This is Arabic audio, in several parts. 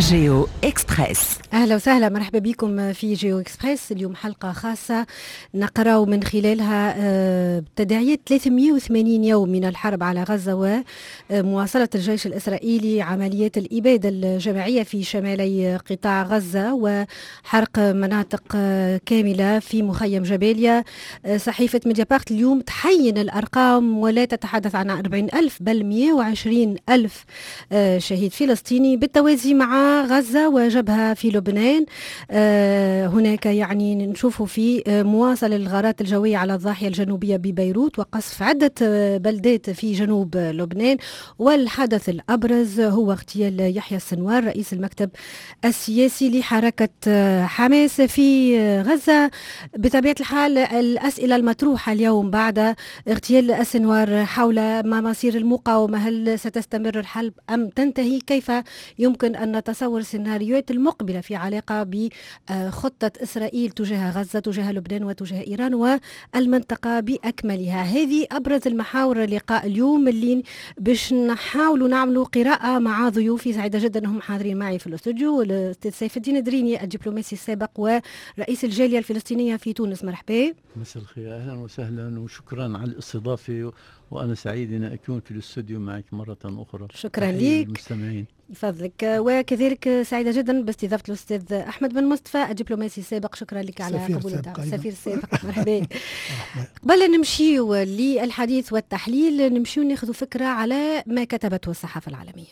جيو إكسبريس. أهلا وسهلا، مرحبا بكم في جيو إكسبريس. اليوم حلقة خاصة نقرأ من خلالها تداعيات 380 يوم من الحرب على غزة ومواصلة الجيش الإسرائيلي عمليات الإبادة الجماعية في شمالي قطاع غزة وحرق مناطق كاملة في مخيم جباليا. صحيفة ميديا بارت اليوم تحين الأرقام ولا تتحدث عن 40,000 بل 120,000 شهيد فلسطيني بالتوازي مع غزة وجبهة في لبنان. هناك يعني نشوف في مواصلة الغارات الجوية على الضاحية الجنوبية ببيروت وقصف عدة بلدات في جنوب لبنان. والحدث الأبرز هو اغتيال يحيى السنوار رئيس المكتب السياسي لحركة حماس في غزة. بطبيعة الحال الأسئلة المطروحة اليوم بعد اغتيال السنوار حول ما مصير المقاومة، هل ستستمر الحرب أم تنتهي؟ كيف يمكن أن نتصور السيناريوهات المقبلة في علاقة بخطة إسرائيل تجاه غزة تجاه لبنان وتجاه إيران والمنطقة بأكملها؟ هذه أبرز المحاور لقاء اليوم اللي باش نحاولوا نعملوا قراءة مع ضيوفي. سعيدة جدا أنهم حاضرين معي في الاستوديو، الأستاذ سيف الدين دريني الدبلوماسي السابق ورئيس الجالية الفلسطينية في تونس. مرحبا. مساء الخير، أهلا وسهلا وشكرا على الاستضافة، وأنا سعيد أن أكون في الاستوديو معك مرة أخرى. شكرا لك المستمعين يفضلك. وكذلك سعيدة جدا باستضافة الأستاذ أحمد بن مصطفى الدبلوماسي السابق. شكرا لك على قبول الدعوة. السفير السابق. مرحبا. قبل نمشيو للحديث والتحليل نمشيو ناخذ فكرة على ما كتبته الصحافة العالمية.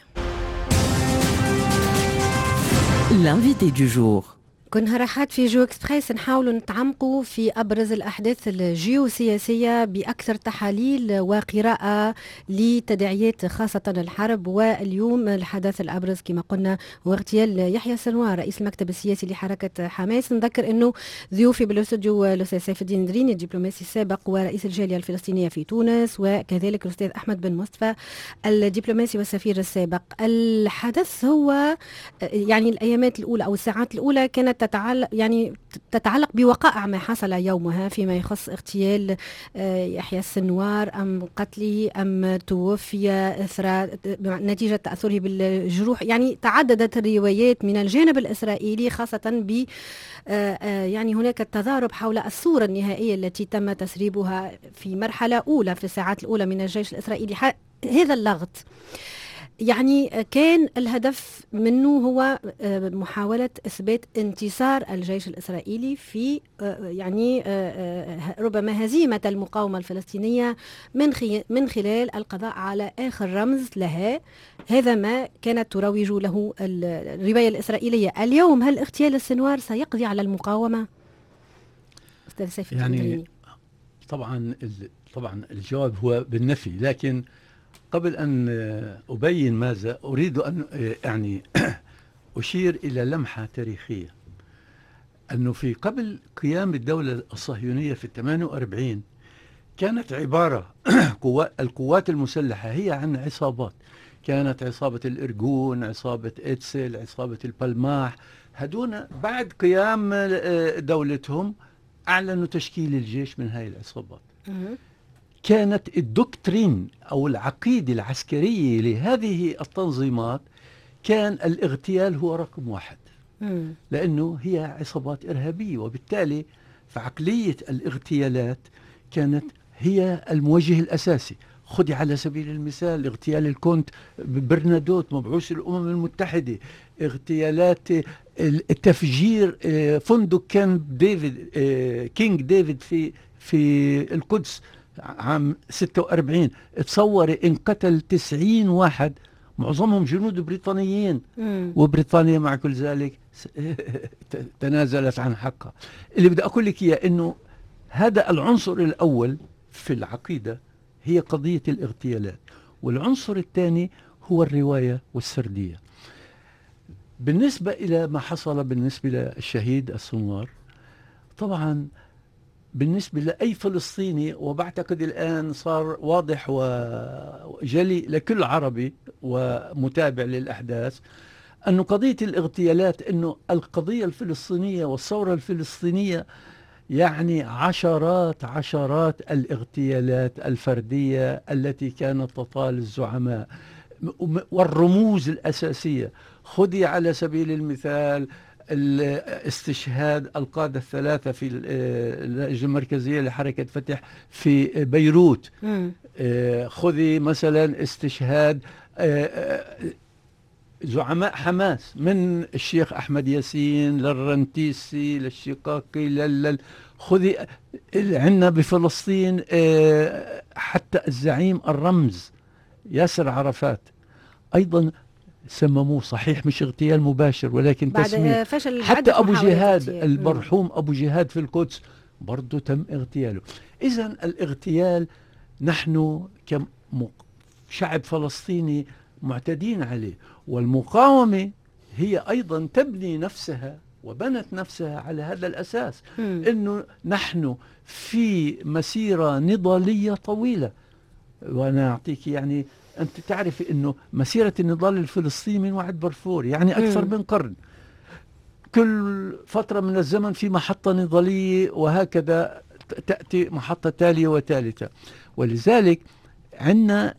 L'invité du jour. كنا راحات في جو اكسبريس نحاولوا نتعمقوا في أبرز الأحداث الجيوسياسية بأكثر تحاليل وقراءة لتداعيات خاصة الحرب. واليوم الحدث الأبرز كما قلنا هو اغتيال يحيى السنوار رئيس المكتب السياسي لحركة حماس. نذكر أنه ضيوفي بالاستوديو الأستاذ سيف الدين دريني الدبلوماسي السابق ورئيس الجالية الفلسطينية في تونس، وكذلك الأستاذ أحمد بن مصطفى الدبلوماسي والسفير السابق. الحدث هو يعني الأيامات الأولى أو الساعات الأولى كانت تتعلق بوقائع ما حصل يومها فيما يخص اغتيال يحيى السنوار، أم قتله أم توفي إثر نتيجة تأثره بالجروح. يعني تعددت الروايات من الجانب الإسرائيلي خاصة ب يعني هناك التضارب حول الصورة النهائية التي تم تسريبها في مرحلة أولى في الساعات الأولى من الجيش الإسرائيلي. هذا اللغط يعني كان الهدف منه هو محاولة إثبات انتصار الجيش الإسرائيلي في يعني ربما هزيمة المقاومة الفلسطينية من خلال القضاء على آخر رمز لها. هذا ما كانت تروج له الرواية الإسرائيلية. اليوم هل اغتيال السنوار سيقضي على المقاومة؟ أستاذ سيف يعني طبعا الجواب هو بالنفي، لكن قبل أن أبين ماذا أريد أن يعني أشير إلى لمحة تاريخية، أنه في قبل قيام الدولة الصهيونية في 48 كانت عبارة القوات المسلحة هي عن عصابات. كانت عصابة الإرجون، عصابة إتسل، عصابة البلماح. هدون بعد قيام دولتهم أعلنوا تشكيل الجيش من هاي العصابات. كانت الدكترين أو العقيدة العسكرية لهذه التنظيمات كان الاغتيال هو رقم واحد، لأنه هي عصابات إرهابية، وبالتالي فعقلية الاغتيالات كانت هي الموجه الأساسي. خذي على سبيل المثال اغتيال الكونت برنادوت مبعوث الأمم المتحدة، اغتيالات التفجير فندق كينج ديفيد في القدس عام 46. تصوري إن قتل 90 واحد معظمهم جنود بريطانيين، وبريطانيا مع كل ذلك تنازلت عن حقها. اللي بدي أقول لك إياه إنه هذا العنصر الأول في العقيدة هي قضية الاغتيالات، والعنصر الثاني هو الرواية والسردية. بالنسبة إلى ما حصل بالنسبة للشهيد السنوار، طبعا بالنسبة لأي فلسطيني، وبعتقد الآن صار واضح وجلي لكل عربي ومتابع للأحداث، أن قضية الاغتيالات، أنه القضية الفلسطينية والثورة الفلسطينية يعني عشرات الاغتيالات الفردية التي كانت تطال الزعماء والرموز الأساسية. خذي على سبيل المثال استشهاد القادة الثلاثة في اللجنة المركزية لحركة فتح في بيروت. خذي مثلا استشهاد زعماء حماس من الشيخ أحمد ياسين للرنتيسي للشقاقي خذي عندنا بفلسطين حتى الزعيم الرمز ياسر عرفات أيضا سمموه، صحيح مش اغتيال مباشر ولكن تسمية. حتى أبو جهاد المرحوم أبو جهاد في القدس برضو تم اغتياله. إذن الاغتيال نحن كشعب فلسطيني معتدين عليه، والمقاومة هي أيضا تبني نفسها وبنت نفسها على هذا الأساس، إنه نحن في مسيرة نضالية طويلة. وأنا أعطيك يعني أنت تعرف إنه مسيرة النضال الفلسطيني من وعد بلفور يعني أكثر من قرن، كل فترة من الزمن في محطة نضالية وهكذا تأتي محطة تالية وثالثة. ولذلك عندنا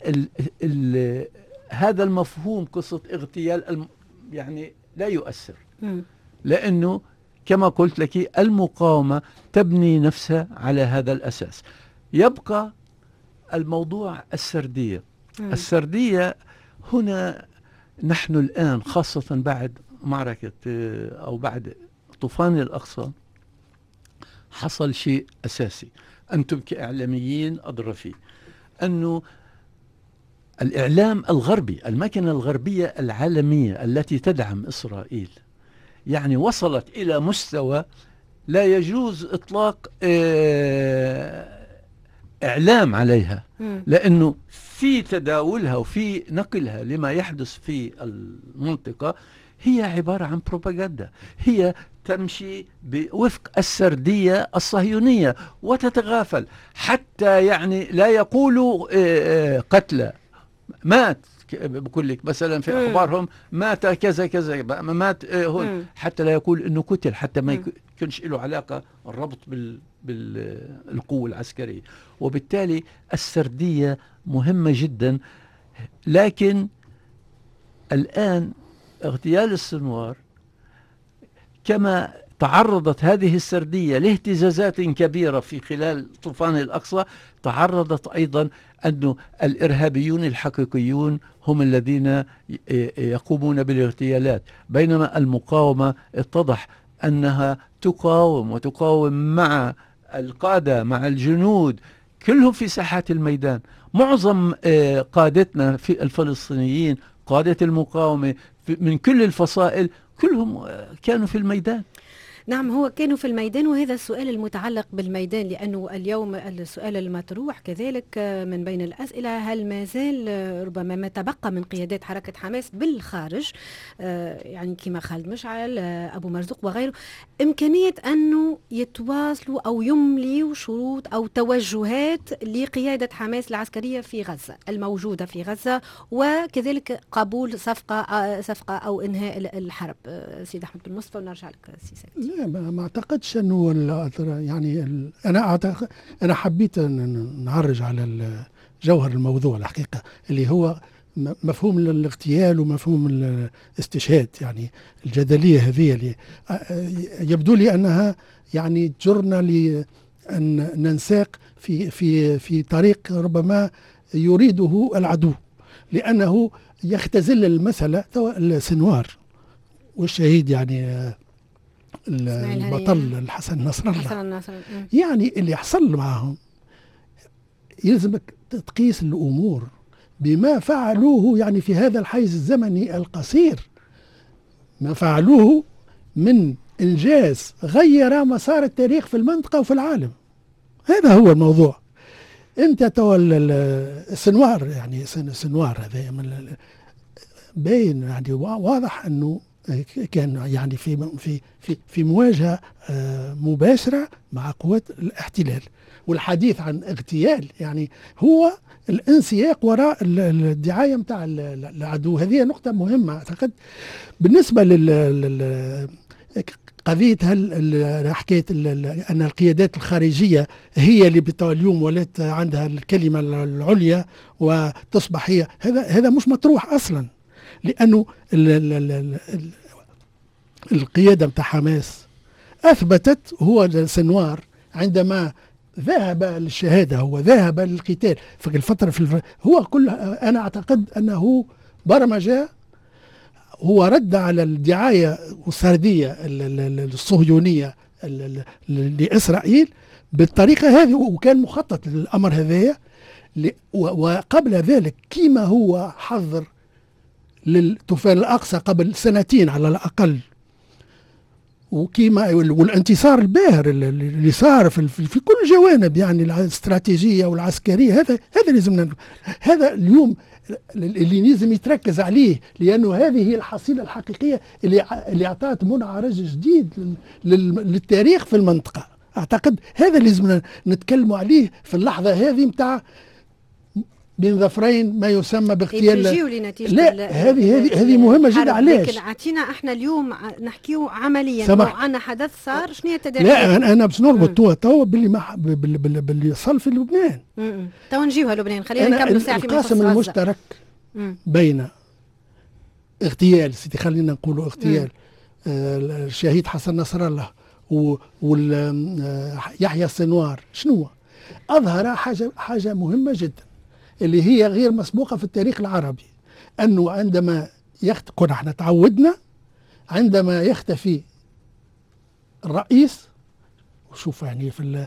هذا المفهوم قصة اغتيال يعني لا يؤثر، لأنه كما قلت لك المقاومة تبني نفسها على هذا الأساس. يبقى الموضوع السردية. السردية هنا نحن الآن خاصة بعد معركة أو بعد طوفان الأقصى حصل شيء أساسي أنتم كإعلاميين أدرى فيه، أنه الإعلام الغربي، الماكينة الغربية العالمية التي تدعم إسرائيل يعني وصلت إلى مستوى لا يجوز إطلاق إعلام عليها، لأنه في تداولها وفي نقلها لما يحدث في المنطقة هي عبارة عن بروباغندا، هي تمشي بوفق السردية الصهيونية وتتغافل حتى يعني لا يقولوا قتلى مات، بقول لك مثلا في أخبارهم مات كذا كذا مات هون، حتى لا يقول إنه قتل، حتى ما يكونش له علاقة الربط بالقوة العسكرية. وبالتالي السردية مهمة جدا. لكن الآن اغتيال السنوار كما تعرضت هذه السردية لاهتزازات كبيرة في خلال طوفان الأقصى، تعرضت أيضا أن الإرهابيون الحقيقيون هم الذين يقومون بالاغتيالات، بينما المقاومة اتضح أنها تقاوم وتقاوم مع القادة مع الجنود كلهم في ساحات الميدان. معظم قادتنا في الفلسطينيين قادة المقاومة من كل الفصائل كلهم كانوا في الميدان. نعم، هو كانوا في الميدان، وهذا السؤال المتعلق بالميدان، لأنه اليوم السؤال المطروح كذلك من بين الأسئلة: هل ما زال ربما ما تبقى من قيادات حركة حماس بالخارج، يعني كما خالد مشعل، أبو مرزوق وغيره، إمكانية أنه يتواصلوا أو يملوا شروط أو توجهات لقيادة حماس العسكرية في غزة الموجودة في غزة، وكذلك قبول صفقة أو إنهاء الحرب؟ سيد أحمد بن مصطفى، ونرجع لك سيد. ما اعتقدش انه يعني انا حبيت نعرج على جوهر الموضوع الحقيقه اللي هو مفهوم الاغتيال ومفهوم الاستشهاد. يعني الجدليه هذه اللي يبدو لي انها يعني تجرنا لان ننساق في طريق ربما يريده العدو، لانه يختزل المساله السنوار والشهيد يعني البطل الحسن نصر الله. يعني اللي حصل معهم يلزمك تقيس الأمور بما فعلوه يعني في هذا الحيز الزمني القصير، ما فعلوه من إنجاز غير مسار التاريخ في المنطقة وفي العالم. هذا هو الموضوع. انت تولى السنوار، يعني سنوار هذا باين يعني واضح انه كان يعني في مواجهة مباشرة مع قوات الاحتلال، والحديث عن اغتيال يعني هو الانسياق وراء الدعاية متاع العدو. هذه نقطة مهمة أعتقد بالنسبة قضية حكاية أن القيادات الخارجية هي اللي اليوم ولات عندها الكلمة العليا وتصبح هي، هذا مش مطروح أصلا. لأنه القيادة متاع حماس أثبتت، هو سنوار عندما ذهب للشهادة، هو ذهب للقتال في الفترة هو كل، أنا أعتقد أنه برمجة، هو رد على الدعاية السردية الصهيونية لإسرائيل بالطريقة هذه، وكان مخطط للأمر هذايا. وقبل ذلك كما هو حضر للطوفان الأقصى قبل سنتين على الأقل، وكيما والانتصار الباهر اللي صار في كل جوانب، يعني الاستراتيجية والعسكرية. هذا لازم، هذا اليوم اللي لازم يتركز عليه، لأنه هذه هي الحصيلة الحقيقية اللي أعطت منعرج جديد للتاريخ في المنطقة. أعتقد هذا لازم نتكلموا عليه في اللحظة هذه متاع بين ظفرين، ما يسمى باغتيال. لا، هذه مهمة جدا. علاش؟ لكن عطينا احنا اليوم نحكيو عمليا، عندنا حدث صار، شنو هي التداعيات؟ لا، انا باش نربط توا باللي صار في لبنان. توا نجيوها لبنان، خلينا نكملوا ساعه في القاسم المشترك بين اغتيال سيدي، خلينا نقولوا اغتيال الشهيد حسن نصر الله ويحيى السنوار، شنو اظهر حاجه مهمه جدا اللي هي غير مسبوقة في التاريخ العربي، أنه عندما كنا احنا تعودنا عندما يختفي الرئيس، وشوف يعني في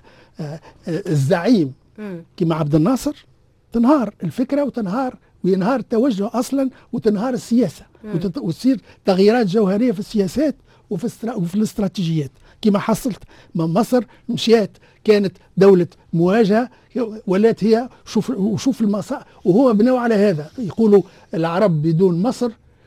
الزعيم كما عبد الناصر، تنهار الفكرة وينهار التوجه أصلا، وتنهار السياسة، وتصير تغييرات جوهرية في السياسات وفي الاستراتيجيات. كما حصلت مصر مشيت كانت دولة مواجهة، ولات هي شوف المسار، وهو بنوا على هذا. يقولوا العرب بدون مصر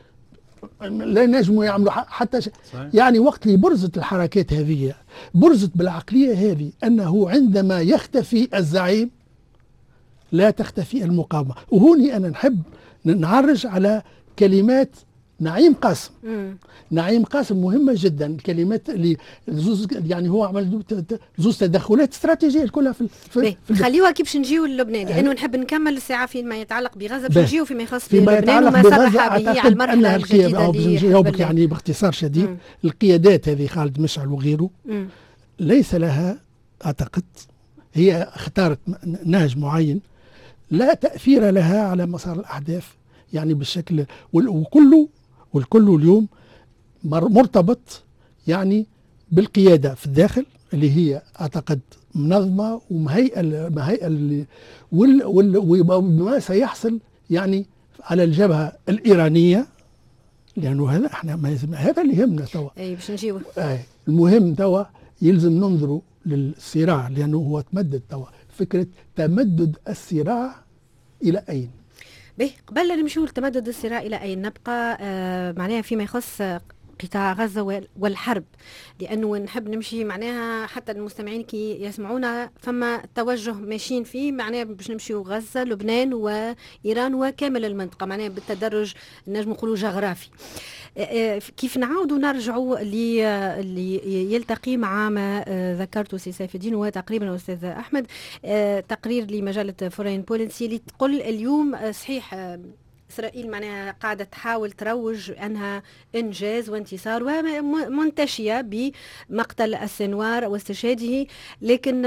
لا ينجموا يعملوا حتى يعني وقت اللي برزت الحركات هذه، برزت بالعقلية هذه أنه عندما يختفي الزعيم لا تختفي المقاومة. وهوني أنا نحب نعرج على كلمات نعيم قاسم. نعيم قاسم مهمة جدا، الكلمات اللي يعني هو عمل زوز تدخلات استراتيجية كلها في خليوها كي باش نجيو للبنان، لأنه نحب نكمل الساعة فيما يتعلق بغزة، باش نجيو فيما يخص لبنان وما صرح به على المرحلة الجديدة اللي نجاوبك يعني باختصار شديد. القيادات هذه خالد مشعل وغيره ليس لها، أعتقد هي اختارت نهج معين لا تأثير لها على مسار الأحداث يعني بالشكل، والكل اليوم مرتبط يعني بالقيادة في الداخل اللي هي أعتقد منظمة ومهيئة وما سيحصل يعني على الجبهة الإيرانية، لأنه هذا احنا هذا اللي يهمنا توا. باش نجيبه. المهم توا يلزم ننظروا للصراع، لأنه هو تمدد توا، فكرة تمدد الصراع إلى أين؟ قبل لا نمشيو لتمدد الصراع إلى أين، نبقى معناها فيما يخص قطاع غزة والحرب، لأنه نحب نمشي معناها حتى المستمعين كي يسمعونا فما توجه ماشيين فيه، معناها باش نمشيو غزة لبنان وإيران وكامل المنطقة، معناها بالتدرج نجم نقولوا جغرافي. كيف نعاودوا نرجعوا اللي يلتقي مع ما ذكرته سي سيف الدين وتقريبا أستاذ أحمد، تقرير لمجلة فورين بوليسي اللي تقول اليوم صحيح إسرائيل معناها قاعدة تحاول تروج أنها إنجاز وانتصار ومنتشية بمقتل السنوار واستشهاده، لكن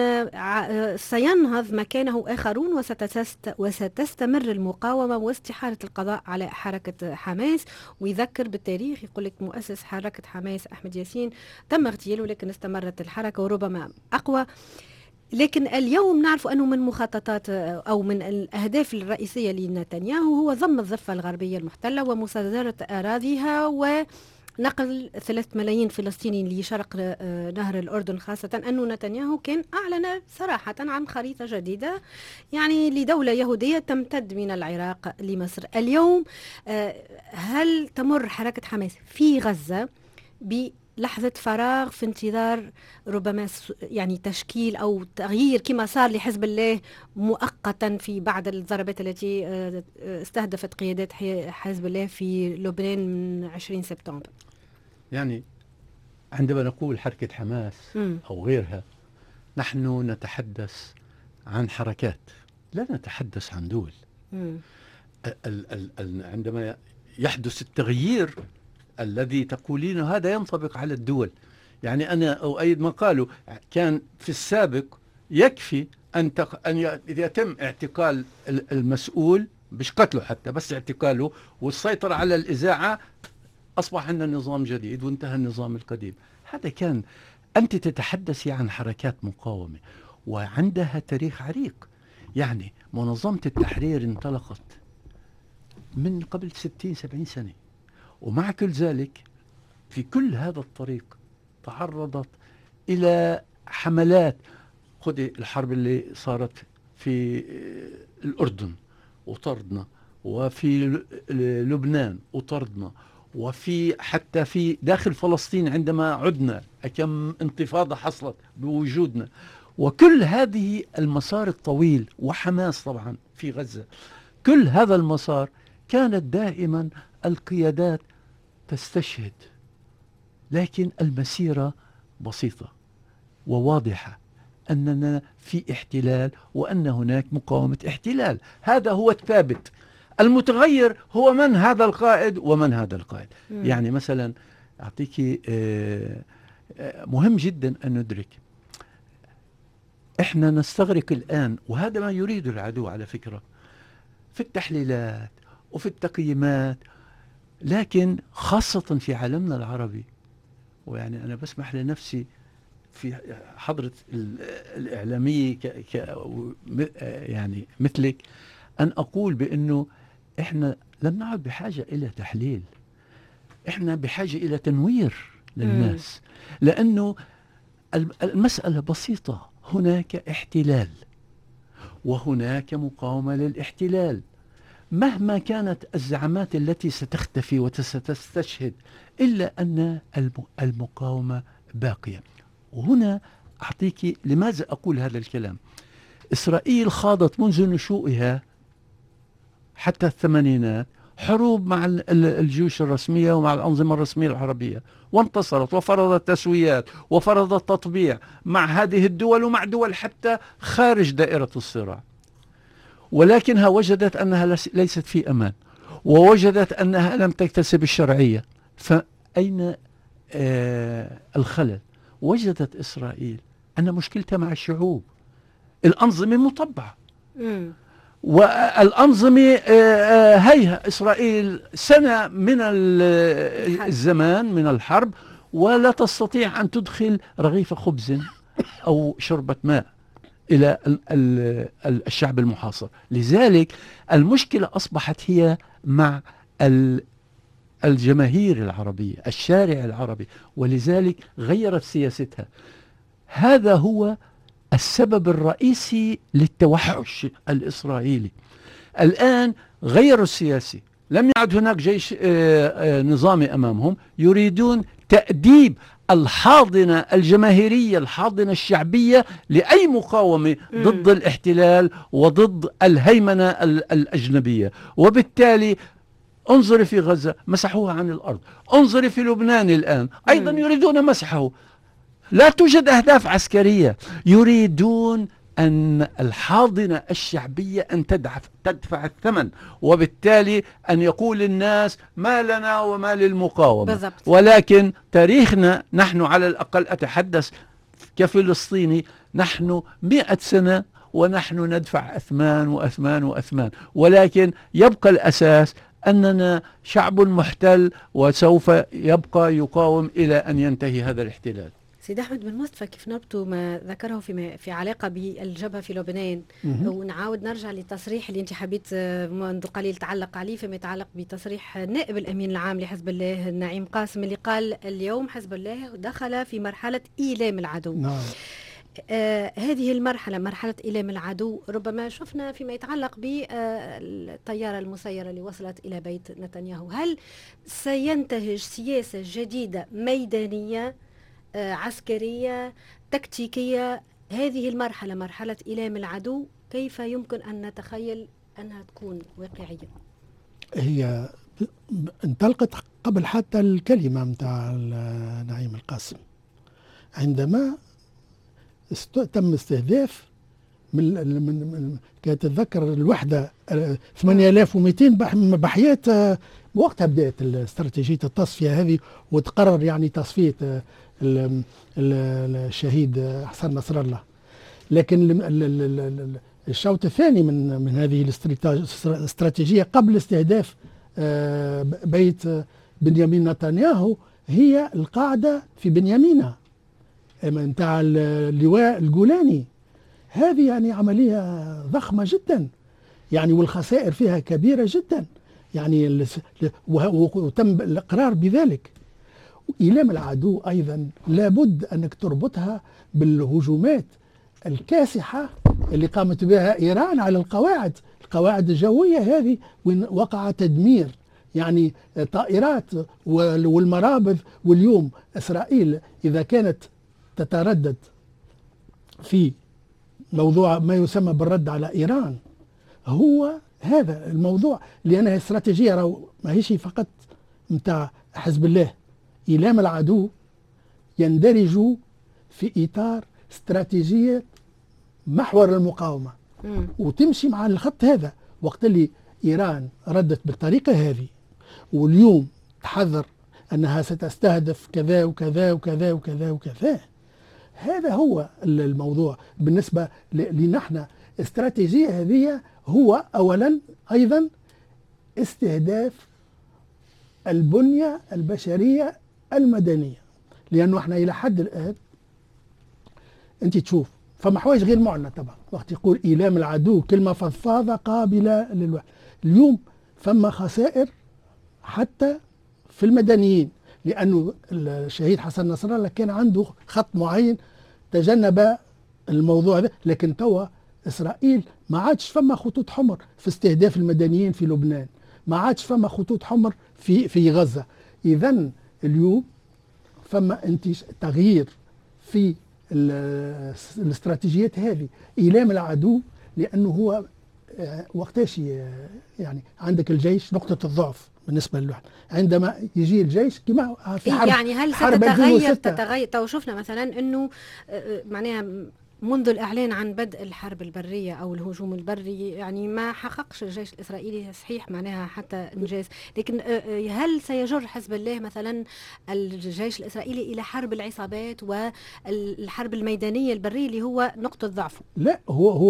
سينهض مكانه آخرون وستستمر المقاومة واستحالة القضاء على حركة حماس. ويذكر بالتاريخ، يقول لك مؤسس حركة حماس أحمد ياسين تم اغتياله لكن استمرت الحركة وربما أقوى. لكن اليوم نعرف أنه من مخططات أو من الأهداف الرئيسية لنتنياهو هو ضم الضفة الغربية المحتلة ومصادرة أراضيها ونقل 3 ملايين فلسطيني لشرق نهر الأردن، خاصة أنه نتنياهو كان أعلن صراحة عن خريطة جديدة يعني لدولة يهودية تمتد من العراق لمصر. اليوم هل تمر حركة حماس في غزة لحظة فراغ في انتظار ربما يعني تشكيل أو تغيير كما صار لحزب الله مؤقتا في بعض الضربات التي استهدفت قيادات حزب الله في لبنان من 20 سبتمبر؟ يعني عندما نقول حركة حماس أو غيرها نحن نتحدث عن حركات، لا نتحدث عن دول. عندما يحدث التغيير الذي تقولينه، هذا ينطبق على الدول. يعني أنا أؤيد ما قالوا، كان في السابق يكفي أن يتم اعتقال المسؤول، مش قتله حتى، بس اعتقاله والسيطرة على الإذاعة، أصبح عندنا نظام جديد وانتهى النظام القديم. هذا كان، أنت تتحدثي عن حركات مقاومة وعندها تاريخ عريق. يعني منظمة التحرير انطلقت من قبل 60-70 سنة، ومع كل ذلك في كل هذا الطريق تعرضت إلى حملات. خذي الحرب اللي صارت في الأردن وطردنا، وفي لبنان وطردنا، وفي حتى في داخل فلسطين عندما عدنا كم انتفاضة حصلت بوجودنا. وكل هذه المسار الطويل، وحماس طبعا في غزة، كل هذا المسار كانت دائما القيادات تستشهد، لكن المسيرة بسيطة وواضحة، أننا في احتلال وأن هناك مقاومة احتلال. هذا هو الثابت. المتغير هو من هذا القائد ومن هذا القائد. يعني مثلا أعطيك مهم جدا أن ندرك، إحنا نستغرق الآن، وهذا ما يريد العدو على فكرة، في التحليلات وفي التقييمات، لكن خاصة في عالمنا العربي. ويعني أنا بسمح لنفسي في حضرة الإعلامية يعني مثلك أن أقول بأنه إحنا لم نعد بحاجة إلى تحليل، إحنا بحاجة إلى تنوير للناس. لأنه المسألة بسيطة، هناك احتلال وهناك مقاومة للاحتلال، مهما كانت الزعامات التي ستختفي وستستشهد، إلا أن المقاومة باقية. وهنا أعطيك لماذا أقول هذا الكلام. إسرائيل خاضت منذ نشوئها حتى الثمانينات حروب مع الجيوش الرسمية ومع الأنظمة الرسمية العربية، وانتصرت وفرضت تسويات وفرضت تطبيع مع هذه الدول ومع دول حتى خارج دائرة الصراع، ولكنها وجدت أنها ليست في أمان، ووجدت أنها لم تكتسب الشرعية. فأين الخلل؟ وجدت إسرائيل أن مشكلتها مع الشعوب، الأنظمة مطبعة، والأنظمة هيها إسرائيل سنة من الزمان من الحرب ولا تستطيع أن تدخل رغيف خبز أو شربة ماء إلى الشعب المحاصر. لذلك المشكلة أصبحت هي مع الجماهير العربية، الشارع العربي، ولذلك غيرت سياستها. هذا هو السبب الرئيسي للتوحش الإسرائيلي. الآن غيروا السياسي، لم يعد هناك جيش نظامي أمامهم، يريدون تأديب الحاضنة الجماهيرية، الحاضنة الشعبية لأي مقاومة ضد الاحتلال وضد الهيمنة الأجنبية. وبالتالي انظري في غزة مسحوها عن الأرض، انظري في لبنان الآن أيضا يريدون مسحه. لا توجد أهداف عسكرية، يريدون أن الحاضنة الشعبية أن تدفع الثمن، وبالتالي أن يقول الناس ما لنا وما للمقاومة بالضبط. ولكن تاريخنا نحن على الأقل، أتحدث كفلسطيني، نحن 100 سنة ونحن ندفع أثمان وأثمان وأثمان، ولكن يبقى الأساس أننا شعب محتل وسوف يبقى يقاوم إلى أن ينتهي هذا الاحتلال. سيد أحمد بن مصطفى، كيف نربطوا ما ذكره في علاقة بالجبهة في لبنان، ونعاود نرجع للتصريح اللي أنت حبيت منذ قليل تعلق عليه، فيما يتعلق بتصريح نائب الأمين العام لحزب الله نعيم قاسم، اللي قال اليوم حزب الله دخل في مرحلة إيلام العدو. نعم. هذه المرحلة، مرحلة إيلام العدو، ربما شفنا فيما يتعلق بالطيارة المسيرة اللي وصلت إلى بيت نتنياهو. هل سينتهج سياسة جديدة ميدانية عسكرية تكتيكية هذه المرحلة، مرحلة إيلام العدو؟ كيف يمكن أن نتخيل أنها تكون واقعية؟ هي انطلقت قبل حتى الكلمة متاع نعيم القاسم، عندما تم استهداف من كتتذكر الوحدة 8200 بحيات وقتها بدأت استراتيجية التصفية هذه، وتقرر يعني تصفية الشهيد حسن نصر الله. لكن الشوط الثاني من هذه الاستراتيجية قبل استهداف بيت بنيامين نتنياهو هي القاعدة في بنيامينة نتاع اللواء الجولاني. هذه يعني عملية ضخمة جدا يعني، والخسائر فيها كبيرة جدا يعني، وتم الإقرار بذلك. إيلام العدو أيضا لابد أنك تربطها بالهجومات الكاسحة اللي قامت بها إيران على القواعد الجوية هذه، وين وقع تدمير يعني طائرات والمرابض. واليوم إسرائيل إذا كانت تتردد في موضوع ما يسمى بالرد على إيران، هو هذا الموضوع، لأنها استراتيجية ما هيش فقط متاع حزب الله. إيلام العدو يندرج في إطار استراتيجية محور المقاومة وتمشي مع الخط هذا. وقت اللي إيران ردت بالطريقة هذه، واليوم تحذر أنها ستستهدف كذا وكذا وكذا وكذا وكذا، هذا هو الموضوع بالنسبة لنحن. استراتيجية هذه هو أولا أيضا استهداف البنية البشرية المدنية، لأنه احنا إلى حد الآن أنت تشوف فما حوايج غير معنى. طبعا وقت يقول إيلام العدو كلمة فضفاضة قابلة للوحي. اليوم فما خسائر حتى في المدنيين، لأنه الشهيد حسن نصر الله كان عنده خط معين تجنب الموضوع ده. لكن توا إسرائيل ما عادش فما خطوط حمر في استهداف المدنيين في لبنان، ما عادش فما خطوط حمر في غزة. إذن اليوم فما تغيير في الاستراتيجيات هذه. إيلام العدو لأنه هو وقتاش يعني عندك الجيش نقطة الضعف بالنسبة له. عندما يجي الجيش كما في حرب يعني هل تتغير تو شفنا مثلا أنه معناها منذ الإعلان عن بدء الحرب البرية أو الهجوم البري يعني ما حققش الجيش الإسرائيلي صحيح معناها حتى إنجاز، لكن هل سيجر حزب الله مثلا الجيش الإسرائيلي إلى حرب العصابات والحرب الميدانية البرية اللي هو نقطة ضعفه؟ لا،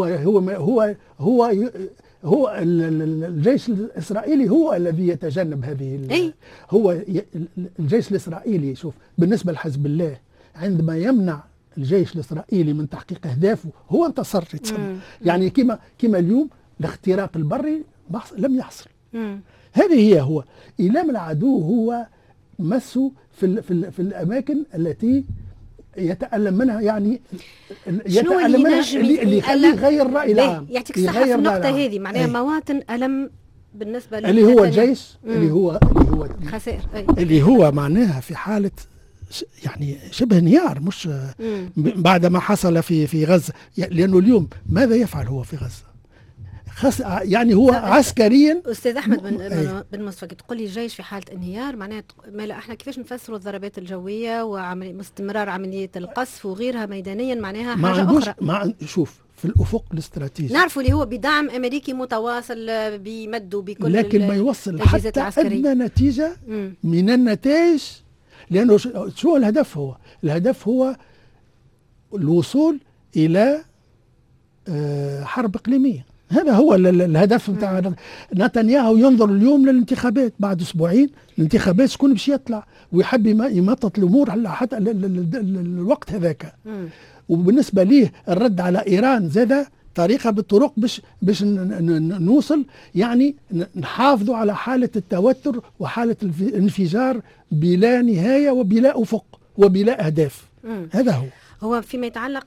هو الجيش الإسرائيلي هو الذي يتجنب هذه هو الجيش الإسرائيلي. شوف بالنسبة لحزب الله عندما يمنع الجيش الإسرائيلي من تحقيق أهدافه هو انتصر. يعني كما اليوم الاختراق البري لم يحصل. هذه هو إيلام العدو، هو مسه في الأماكن التي يتألم منها، يعني يتألم منها اللي يخليه يغير الرأي العام. يعطيك الصحة في النقطة هذه معناها مواطن ألم بالنسبة اللي هو الجيش اللي هو خسائر اللي هو معناها في حالة يعني شبه انهيار، مش بعد ما حصل في غزة. لأنه اليوم ماذا يفعل هو في غزة؟ يعني هو عسكريا. أستاذ أحمد بن مصطفى تقول لي الجيش في حالة انهيار، معناها احنا كيفاش نفسروا الضربات الجوية واستمرار عملية القصف وغيرها ميدانيا معناها حاجة أخرى. شوف في الأفق الاستراتيجي نعرفوا اللي هو بدعم أمريكي متواصل بيمدوا بكل لكن ما يوصل حتى أدنى نتيجة من النتائج. لأنه شو الهدف؟ الهدف هو الوصول إلى حرب إقليمية. هذا هو الهدف بتاع نتنياهو. ينظر اليوم للانتخابات بعد أسبوعين، الانتخابات شكون باش يطلع ويحب يمطط الأمور حتى الوقت هذاك. وبالنسبة ليه الرد على إيران زاد طريقة بالطرق باش نوصل يعني نحافظوا على حالة التوتر وحالة الانفجار بلا نهاية وبلا أفق وبلا أهداف. هذا هو فيما يتعلق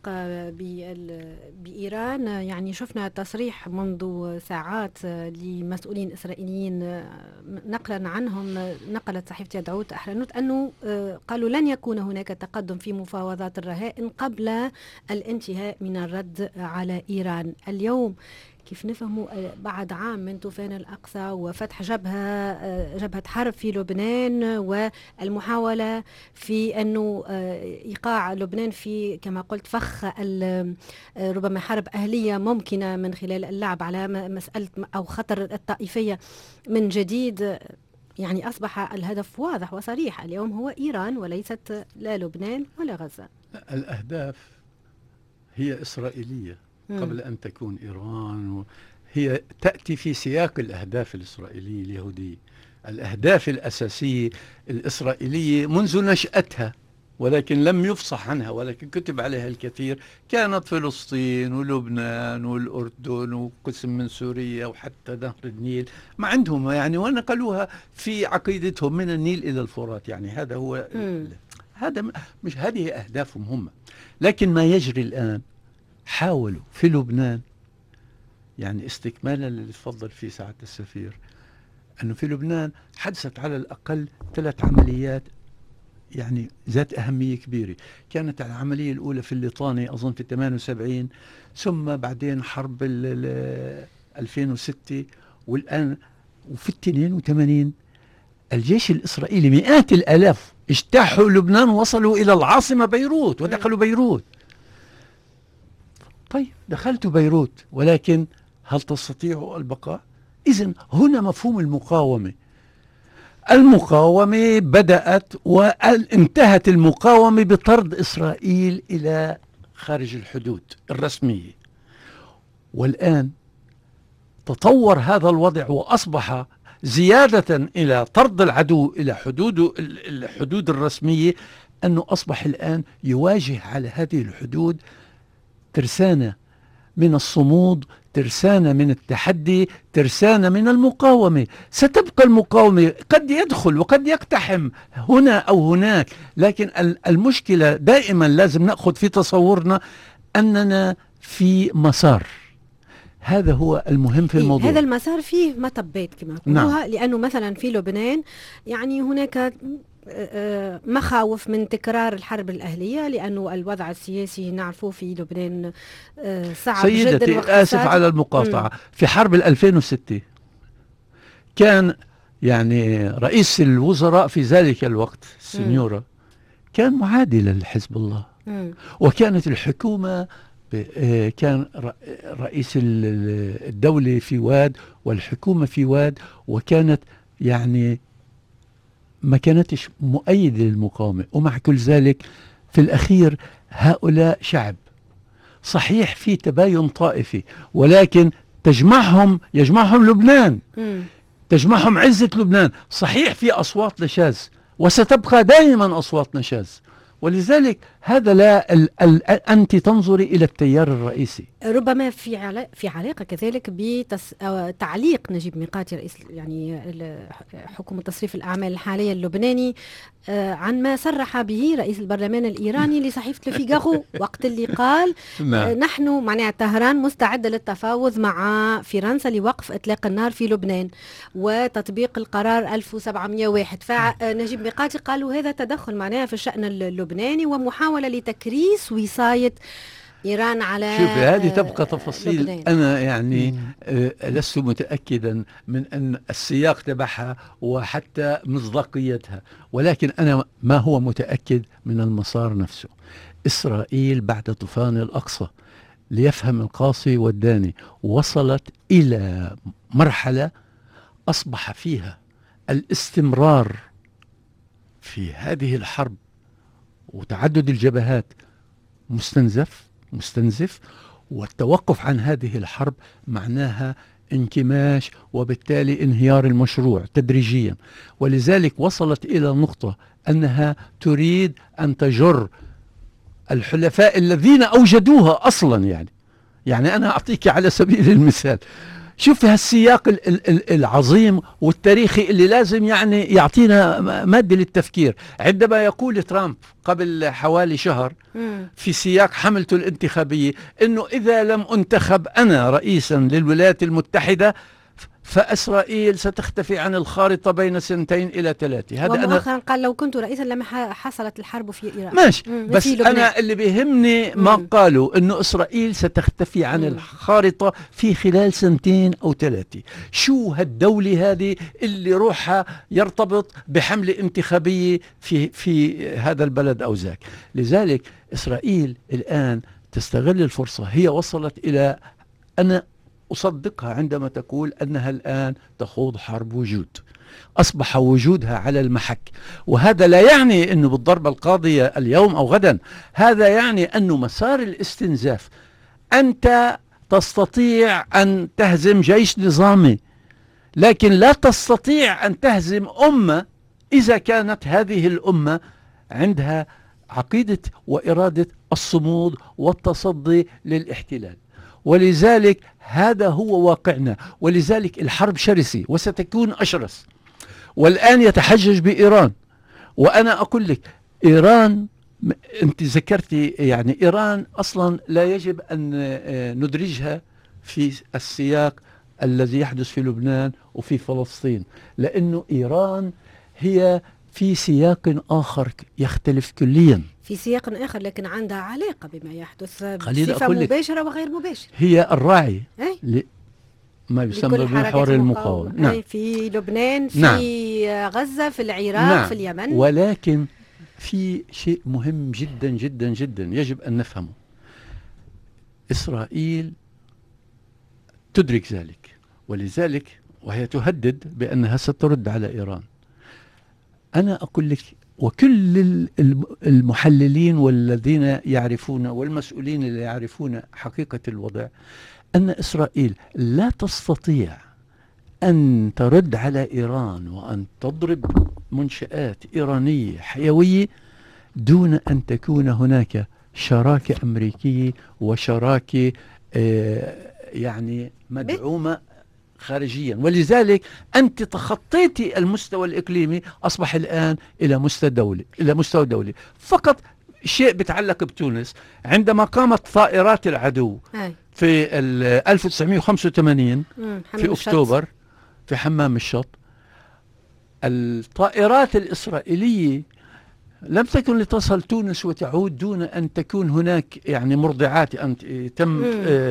بإيران. يعني شفنا تصريح منذ ساعات لمسؤولين إسرائيليين نقلا عنهم، نقلت صحيفة يدعوت أحرنوت أنه قالوا لن يكون هناك تقدم في مفاوضات الرهائن قبل الانتهاء من الرد على إيران. اليوم كيف نفهموا بعد عام من طوفان الأقصى وفتح جبهة حرب في لبنان والمحاولة في أنه إيقاع لبنان في كما قلت فخ ربما حرب أهلية ممكنة من خلال اللعب على مسألة أو خطر الطائفية من جديد، يعني أصبح الهدف واضح وصريح اليوم، هو إيران وليست لا لبنان ولا غزة. الأهداف هي إسرائيلية قبل أن تكون إيران، هي تأتي في سياق الأهداف الإسرائيلية اليهودية. الأهداف الأساسية الإسرائيلية منذ نشأتها، ولكن لم يفصح عنها، ولكن كتب عليها الكثير، كانت فلسطين ولبنان والأردن وقسم من سوريا وحتى نهر النيل، ما عندهم يعني، ونقلوها في عقيدتهم من النيل إلى الفرات. يعني هذا هو هذا مش هذه أهدافهم هم. لكن ما يجري الآن، حاولوا في لبنان، يعني استكمالا للي تفضل فيه سعادة السفير، أنه في لبنان حدثت على الأقل 3 عمليات يعني ذات أهمية كبيرة. كانت العملية الأولى في الليطاني أظن في 78، ثم بعدين حرب 2006، والآن وفي 82 الجيش الإسرائيلي مئات الآلاف اجتاحوا لبنان ووصلوا إلى العاصمة بيروت ودخلوا بيروت. طيب دخلتوا بيروت، ولكن هل تستطيعوا البقاء؟ إذن هنا مفهوم المقاومة. المقاومة بدأت وانتهت المقاومة بطرد إسرائيل إلى خارج الحدود الرسمية، والآن تطور هذا الوضع وأصبح زيادة إلى طرد العدو إلى الحدود الرسمية، أنه أصبح الآن يواجه على هذه الحدود ترسانة من الصمود، ترسانة من التحدي، ترسانة من المقاومة. ستبقى المقاومة، قد يدخل وقد يقتحم هنا أو هناك، لكن المشكلة دائما لازم نأخذ في تصورنا أننا في مسار. هذا هو المهم في الموضوع. هذا المسار فيه مطبات كما يقولوها. لأنه مثلا في لبنان يعني هناك مخاوف من تكرار الحرب الأهلية، لأنه الوضع السياسي نعرفه في لبنان صعب جدا. سيدتي آسف على المقاطعة، في حرب 2006 كان يعني رئيس الوزراء في ذلك الوقت سنيورة كان معادي لحزب الله، وكانت الحكومة كان رئيس الدولة في واد والحكومة في واد، وكانت يعني ما كانتش مؤيدة للمقاومة. ومع كل ذلك في الأخير هؤلاء شعب صحيح في تباين طائفي، ولكن يجمعهم لبنان، تجمعهم عزة لبنان. صحيح في أصوات نشاذ وستبقى دائما أصوات نشاذ، ولذلك هذا لا أنت تنظري إلى التيار الرئيسي. ربما في علاقة كذلك بتعليق نجيب ميقاتي رئيس يعني حكومة تصريف الأعمال الحالية اللبناني عن ما صرح به رئيس البرلمان الإيراني لصحيفة الفيغارو وقت اللي قال نحن معناها طهران مستعدة للتفاوض مع فرنسا لوقف إطلاق النار في لبنان وتطبيق القرار 1701. فنجيب ميقاتي قالوا هذا تدخل معناها في الشأن اللبناني ومحاولة لتكريس وصاية إيران على شوفي هذه تبقى تفاصيل لبنان. أنا يعني لست متأكدا من أن السياق تبعها وحتى مصداقيتها، ولكن أنا ما هو متأكد من المسار نفسه. إسرائيل بعد طوفان الأقصى ليفهم القاصي والداني وصلت إلى مرحلة أصبح فيها الاستمرار في هذه الحرب وتعدد الجبهات مستنزف، والتوقف عن هذه الحرب معناها انكماش وبالتالي انهيار المشروع تدريجيا. ولذلك وصلت إلى نقطة أنها تريد أن تجر الحلفاء الذين أوجدوها أصلا. يعني أنا أعطيك على سبيل المثال، شوف هالسياق العظيم والتاريخي اللي لازم يعني يعطينا مادة للتفكير. عندما يقول ترامب قبل حوالي شهر في سياق حملته الانتخابية إنه إذا لم أنتخب أنا رئيسا للولايات المتحدة فإسرائيل ستختفي عن الخارطة بين 2 إلى 3. هذا ومؤخرا قال لو كنت رئيسا لما حصلت الحرب في إيران. ماشي، بس أنا اللي بيهمني ما قالوا إنه إسرائيل ستختفي عن الخارطة في خلال 2 أو 3. شو هالدولة هذه اللي روحها يرتبط بحملة انتخابية في هذا البلد أو ذاك؟ لذلك إسرائيل الآن تستغل الفرصة. هي وصلت إلى، أنا أصدقها عندما تقول أنها الآن تخوض حرب وجود، أصبح وجودها على المحك. وهذا لا يعني أنه بالضربة القاضية اليوم أو غدا، هذا يعني أنه مسار الاستنزاف، أنت تستطيع أن تهزم جيش نظامي، لكن لا تستطيع أن تهزم أمة إذا كانت هذه الأمة عندها عقيدة وإرادة الصمود والتصدي للاحتلال. ولذلك هذا هو واقعنا، ولذلك الحرب شرسة وستكون أشرس. والآن يتحجج بإيران، وأنا أقول لك إيران، أنت ذكرتي يعني إيران أصلا لا يجب أن ندرجها في السياق الذي يحدث في لبنان وفي فلسطين، لأنه إيران هي في سياق آخر يختلف كليا، في سياق آخر، لكن عندها علاقة بما يحدث خليني بصفة أقول لك، مباشرة وغير مباشرة. هي الراعي أي؟ ما يسمى لكل بمحور حركة المقاومة. نعم. أي، في لبنان، في نعم. غزة، في العراق، نعم. في اليمن. ولكن في شيء مهم جدا جدا جدا يجب أن نفهمه. إسرائيل تدرك ذلك، ولذلك وهي تهدد بأنها سترد على إيران. أنا أقول لك، وكل المحللين والذين يعرفون والمسؤولين اللي يعرفون حقيقة الوضع، أن إسرائيل لا تستطيع أن ترد على إيران وأن تضرب منشآت إيرانية حيوية دون أن تكون هناك شراكة أمريكية وشراكة يعني مدعومة خارجيا. ولذلك أنت تخطيتي المستوى الإقليمي، أصبح الآن إلى مستوى دولي. فقط شيء بيتعلق بتونس، عندما قامت طائرات العدو في 1985 في أكتوبر في حمام الشط، الطائرات الإسرائيلية لم تكن لتصل تونس وتعود دون أن تكون هناك يعني مرضعات، أن تم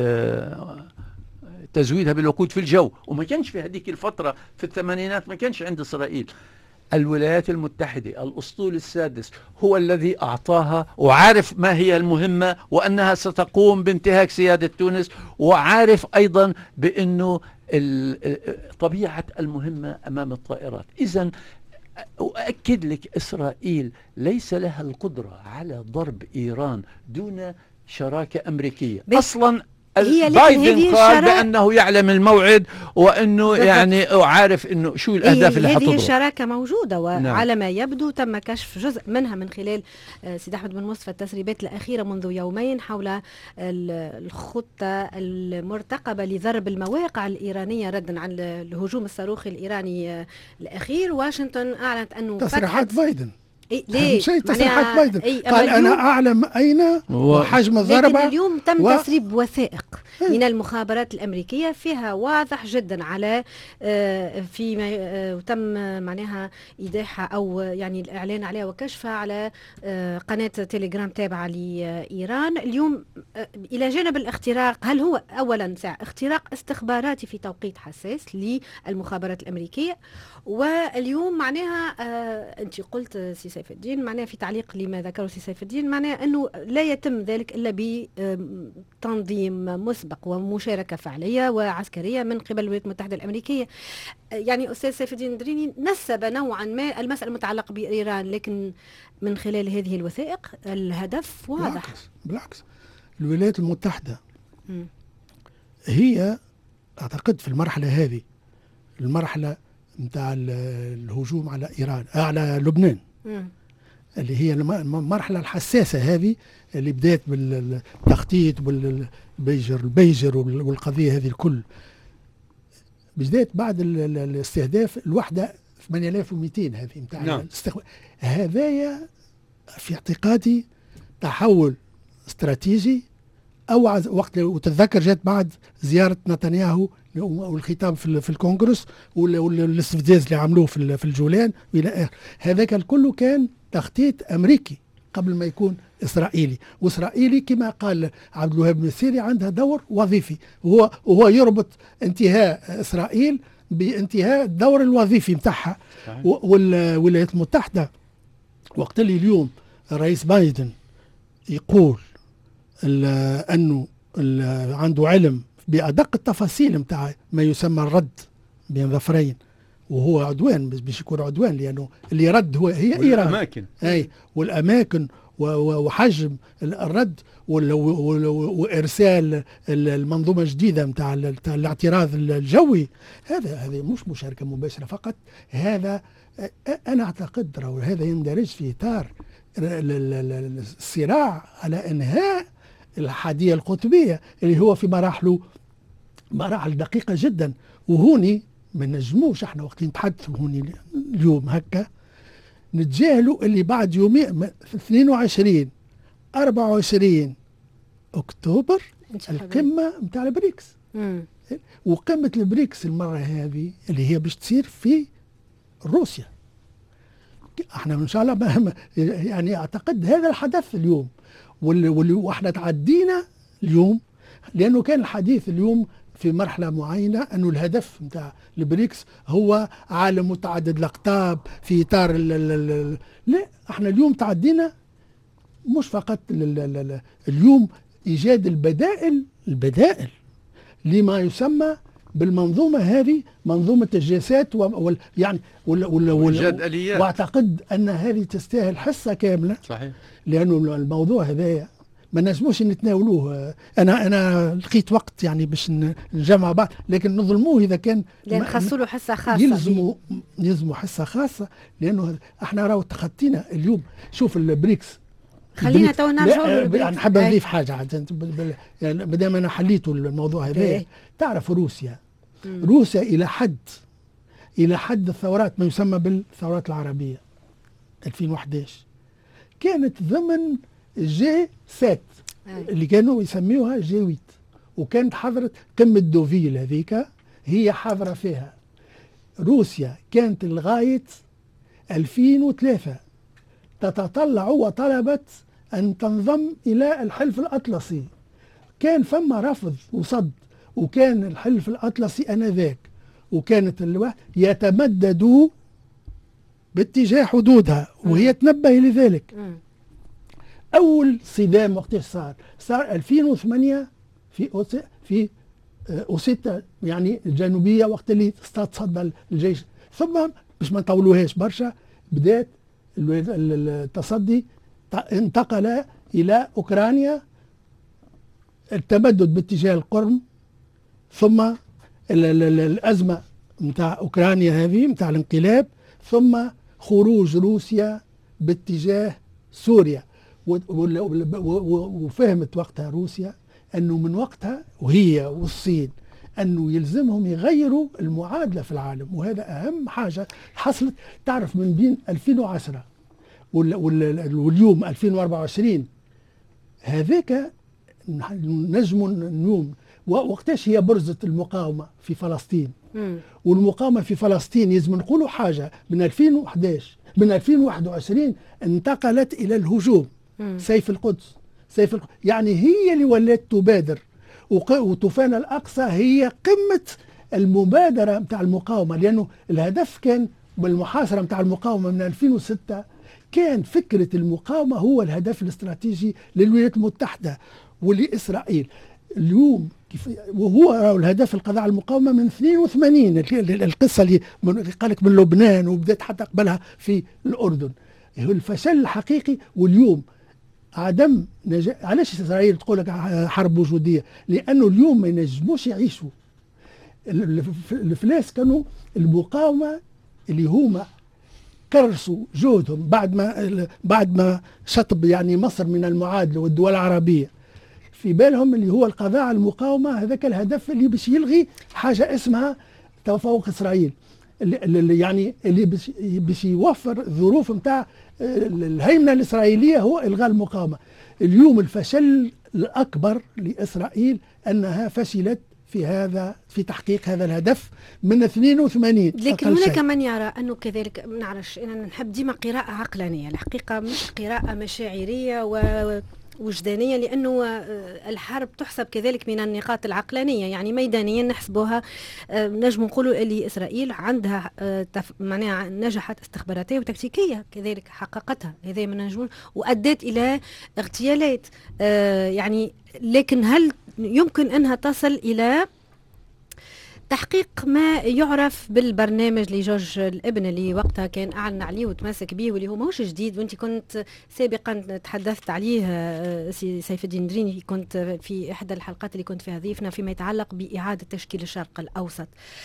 تزويدها بالوقود في الجو. وما كانش في هذيك الفترة في الثمانينات، ما كانش عند إسرائيل. الولايات المتحدة الأسطول السادس هو الذي أعطاها، وعارف ما هي المهمة وأنها ستقوم بانتهاك سيادة تونس، وعارف أيضا بأنه طبيعة المهمة أمام الطائرات. إذن أؤكد لك، إسرائيل ليس لها القدرة على ضرب إيران دون شراكة أمريكية أصلا. بايدن قال بأنه يعلم الموعد، وأنه يعني عارف أنه شو الأهداف اللي حتضرب. هذه الشراكة موجودة، وعلى ما يبدو تم كشف جزء منها من خلال سيد أحمد بن مصطفى التسريبات الأخيرة منذ يومين حول الخطة المرتقبة لضرب المواقع الإيرانية ردا على الهجوم الصاروخي الإيراني الأخير. واشنطن أعلنت أنه تصريحات بايدن. ليه؟ شيء تصريحات بايدن قال أنا أعلم أين وحجم الضربة. لكن اليوم تم تسريب وثائق من المخابرات الأمريكية فيها واضح جدا على فيما تم معناها إيضاحها أو يعني الإعلان عليها وكشفها على قناة تيليجرام تابعة لإيران اليوم. إلى جانب الاختراق، هل هو أولا اختراق استخباراتي في توقيت حساس للمخابرات الأمريكية؟ واليوم معناها أنت قلت سي سيف الدين معناها في تعليق لما ذكره سي سيف الدين، معناها أنه لا يتم ذلك إلا بتنظيم مسبق ومشاركة فعلية وعسكرية من قبل الولايات المتحدة الأمريكية. يعني أستاذ سيف الدين دريني نسب نوعا ما المسألة المتعلقة بإيران، لكن من خلال هذه الوثائق الهدف واضح. بالعكس الولايات المتحدة هي أعتقد في المرحلة هذه، المرحلة متاع الهجوم على إيران على لبنان اللي هي المرحلة الحساسة هذه اللي بدأت بالتخطيط والبيجر والقضية هذه الكل، بدأت بعد الاستهداف الوحدة 8200 هذه متاع هذايا في اعتقادي تحول استراتيجي. أو وقت وتتذكر جات بعد زيارة نتنياهو والخطاب في الكونغرس والاستفزاز اللي عملوه في الجولان إلى هذاك الكل كان تخطيط أمريكي قبل ما يكون إسرائيلي. وإسرائيلي كما قال عبد الوهاب بن سيري عندها دور وظيفي، وهو يربط انتهاء إسرائيل بانتهاء الدور الوظيفي متاعها. والولايات المتحدة وقت اللي اليوم الرئيس بايدن يقول أنه عنده علم بأدق التفاصيل متاع ما يسمى الرد بين ظفرين وهو عدوان، بس باش يكون عدوان لأنه اللي رد هي إيران. والأماكن والأماكن وحجم الرد وإرسال المنظومة الجديدة متاع الاعتراض الجوي. هذا مش مشاركة مباشرة فقط، هذا أنا أعتقد هذا يندرج في إطار الصراع على إنهاء الحادية القطبية اللي هو في مراحل دقيقة جدا. وهوني ما نجموش احنا وقت نتحدثوا هوني اليوم هكا نتجاهلوا اللي بعد يومين 22 24 أكتوبر القمة متاع البريكس. وقمة البريكس المرة هذه اللي هي باش تصير في روسيا. احنا ان شاء الله يعني اعتقد هذا الحدث اليوم واحنا تعدينا اليوم، لانه كان الحديث اليوم في مرحلة معينة أنه الهدف متاع البريكس هو عالم متعدد الأقطاب في إطار لا، احنا اليوم تعدينا مش فقط اليوم إيجاد البدائل لما يسمى بالمنظومة هذه، منظومة الجلسات يعني وإيجاد آليات. وأعتقد أن هذه تستاهل حصة كاملة. صحيح. لأنه الموضوع هذا ما نجموش نتناولوه. انا لقيت وقت يعني باش نجمع بعض، لكن نظلموه اذا كان لان خاصوا له حصه خاصه. يلزموا حصه خاصه، لانه احنا راهو تخطينا اليوم. شوف البريكس، خلينا تو نرجعوا انا حاب نضيف حاجه عاد يعني مادام انا حليتوا الموضوع هذا. تعرف روسيا الى حد الثورات ما يسمى بالثورات العربيه 2011 كانت ضمن جي 7 اللي كانوا يسميوها جي 8، وكانت حضرت قمة دوفيل هذيك هي حاضرة فيها. روسيا كانت لغاية 2003 تتطلع وطلبت أن تنضم إلى الحلف الأطلسي. كان فما رفض وصد، وكان الحلف الأطلسي آنذاك وكانت يتمدد باتجاه حدودها وهي تنبه لذلك. أول صدام وقتاش صار 2008 في أوسيتا يعني الجنوبية، وقت اللي تصدى الجيش. ثم باش ما نطولوهاش برشا بدات التصدي انتقل إلى أوكرانيا، التمدد باتجاه القرم، ثم الأزمة متاع أوكرانيا هذه متاع الانقلاب، ثم خروج روسيا باتجاه سوريا. وفهمت وقتها روسيا أنه من وقتها وهي والصين أنه يلزمهم يغيروا المعادلة في العالم، وهذا أهم حاجة حصلت. تعرف من بين 2010 واليوم 2024 هذاك نجم النوم. وقتاش هي برزة المقاومة في فلسطين، والمقاومة في فلسطين يلزم نقولوا حاجة من 2011 من 2021 انتقلت إلى الهجوم. سيف القدس يعني هي اللي ولات تبادر، وطوفان الأقصى هي قمة المبادرة متاع المقاومة، لأنه الهدف كان بالمحاصرة متاع المقاومة من 2006 كان فكرة المقاومة هو الهدف الاستراتيجي للولايات المتحدة ولإسرائيل اليوم. وهو الهدف القضاء على المقاومة من 82 القصة اللي قالك من لبنان وبدأت حتى قبلها في الأردن. الفشل الحقيقي واليوم عدم علاش إسرائيل تقول لك حرب وجودية؟ لأنه اليوم ما ينجموش يعيشوا. الفلاس كانوا المقاومة اللي هما كرسوا جهدهم بعد ما شطب يعني مصر من المعادلة والدول العربية، في بالهم اللي هو القضاء على المقاومة. هذاك الهدف اللي باش يلغي حاجة اسمها تفوق إسرائيل، اللي باش يوفر الظروف متاع الهيمنة الإسرائيلية هو إلغاء المقاومة. اليوم الفشل الأكبر لإسرائيل أنها فشلت في تحقيق هذا الهدف من 82. لكن هناك من يرى أنه كذلك، ما نعرفش، أنا نحب ديما قراءة عقلانية الحقيقة، مش قراءة مشاعرية وجدانية، لأنه الحرب تحسب كذلك من النقاط العقلانية. يعني ميدانيا نحسبوها، نجم نقولوا اللي إسرائيل عندها معناها نجحت استخباراتية وتكتيكية كذلك حققتها، هذا ما نجمون، وأدت إلى اغتيالات يعني. لكن هل يمكن أنها تصل إلى تحقيق ما يعرف بالبرنامج لجورج الابن اللي وقتها كان أعلن عليه وتمسك به، واللي هو ماهوش جديد، وانت كنت سابقا تحدثت عليه سيف الدين دريني، كنت في إحدى الحلقات اللي كنت فيها ضيفنا فيما يتعلق بإعادة تشكيل الشرق الأوسط.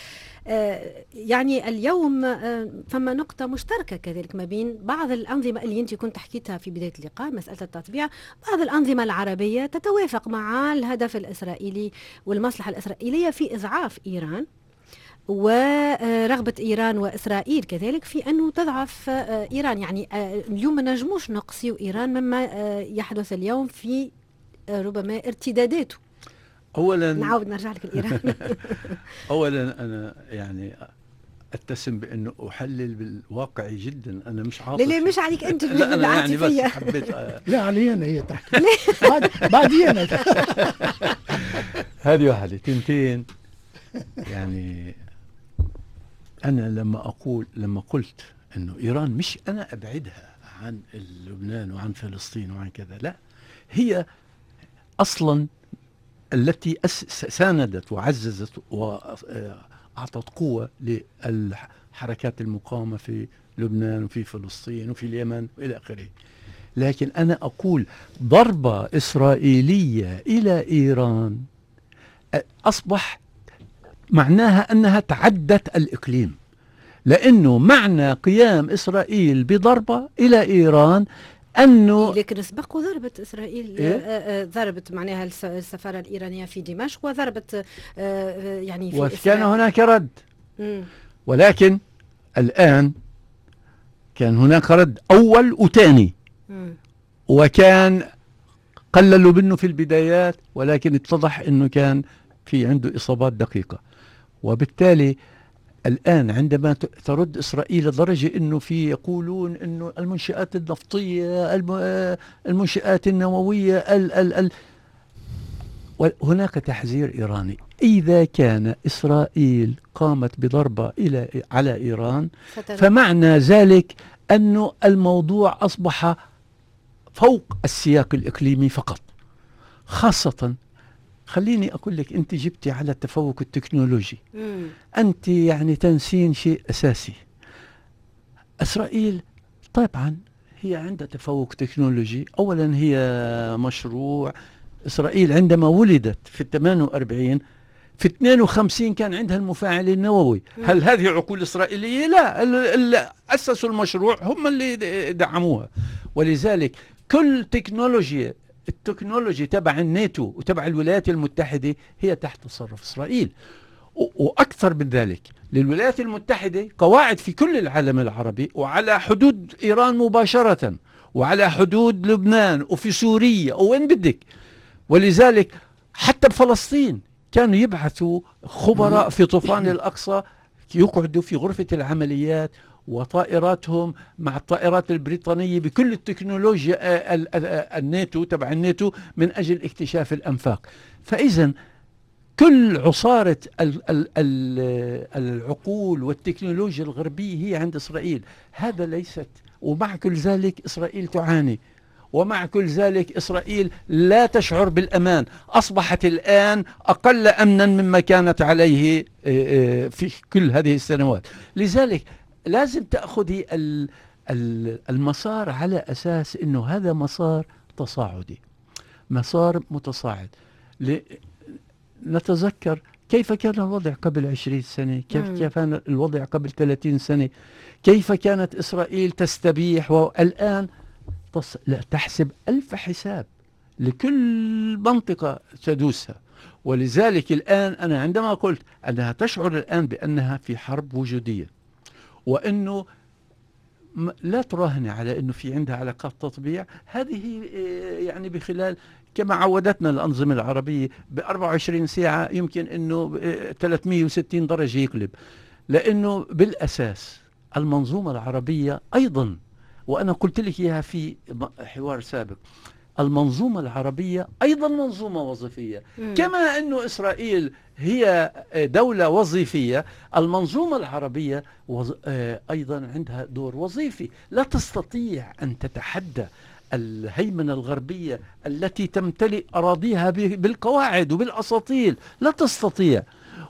يعني اليوم فما نقطة مشتركة كذلك ما بين بعض الأنظمة اللي أنت كنت حكيتها في بداية اللقاء، مسألة التطبيع. بعض الأنظمة العربية تتوافق مع الهدف الإسرائيلي والمصلحة الإسرائيلية في إضعاف إيران، ورغبة إيران وإسرائيل كذلك في أنه تضعف إيران. يعني اليوم ما نجموش نقصيو إيران مما يحدث اليوم في ربما ارتداداته. أولا نعاود نرجع لك الإيران. أولا أنا يعني أتسم بأنه أحلل بالواقعي جدا، أنا مش عاطفي. لا مش عليك أنت لا أنا يعني بس بالعاطفية. حبيت لا علي أنا هي تحكي بعدين هذه واحدة تنتين. يعني أنا لما قلت إنه إيران مش أنا أبعدها عن لبنان وعن فلسطين وعن كذا، لا، هي أصلا التي ساندت وعززت وأعطت قوة للحركات المقاومة في لبنان وفي فلسطين وفي اليمن وإلى آخره. لكن أنا أقول ضربة إسرائيلية إلى إيران أصبح معناها أنها تعدت الإقليم، لأنه معنى قيام إسرائيل بضربة إلى إيران أنه لكن سبق وضربت إسرائيل ضربت معناها السفارة الإيرانية في دمشق، وضربت يعني في وكان هناك رد. ولكن الآن كان هناك رد أول وثاني، وكان قللوا منه في البدايات، ولكن اتضح أنه كان في عنده إصابات دقيقة. وبالتالي الآن عندما ترد إسرائيل لدرجة أنه في يقولون أنه المنشآت النفطية، المنشآت النووية، هناك تحذير إيراني. إذا كان إسرائيل قامت بضربة على إيران فمعنى ذلك أنه الموضوع أصبح فوق السياق الإقليمي فقط. خاصة خليني أقول لك، أنت جبتي على التفوق التكنولوجي، أنت يعني تنسين شيء أساسي. إسرائيل طبعا هي عندها تفوق تكنولوجي. أولا هي مشروع إسرائيل عندما ولدت في 48، في 52 كان عندها المفاعل النووي. هل هذه عقول إسرائيلية؟ لا، اللي أسسوا المشروع هم اللي دعموها. ولذلك كل التكنولوجيا تبع الناتو وتبع الولايات المتحدة هي تحت تصرف إسرائيل. وأكثر من ذلك، للولايات المتحدة قواعد في كل العالم العربي، وعلى حدود إيران مباشرة، وعلى حدود لبنان وفي سوريا وين بدك. ولذلك حتى بفلسطين كانوا يبعثوا خبراء في طوفان الأقصى يقعدوا في غرفة العمليات، وطائراتهم مع الطائرات البريطانية بكل التكنولوجيا الناتو تبع الناتو من أجل اكتشاف الأنفاق. فإذا كل عصارة العقول والتكنولوجيا الغربية هي عند إسرائيل. هذا ليست، ومع كل ذلك إسرائيل تعاني، ومع كل ذلك إسرائيل لا تشعر بالأمان. أصبحت الآن أقل أمنا مما كانت عليه في كل هذه السنوات. لذلك لازم تأخذي المسار على أساس أنه هذا مسار تصاعدي، مسار متصاعد. نتذكر كيف كان الوضع قبل 20 سنة، كيف كان الوضع قبل 30 سنة، كيف كانت إسرائيل تستبيح، والآن لا تحسب 1000 حساب لكل منطقة تدوسها. ولذلك الآن أنا عندما قلت أنها تشعر الآن بأنها في حرب وجودية، وأنه لا تراهن على أنه في عندها علاقات تطبيع، هذه يعني بخلال كما عودتنا الأنظمة العربية ب24 ساعة يمكن أنه 360 درجة يقلب. لأنه بالأساس المنظومة العربية أيضا، وأنا قلت لك إياها في حوار سابق، المنظومة العربية أيضا منظومة وظيفية. كما أنه إسرائيل هي دولة وظيفية، المنظومة العربية أيضا عندها دور وظيفي. لا تستطيع أن تتحدى الهيمنة الغربية التي تمتلئ أراضيها بالقواعد وبالأساطيل، لا تستطيع.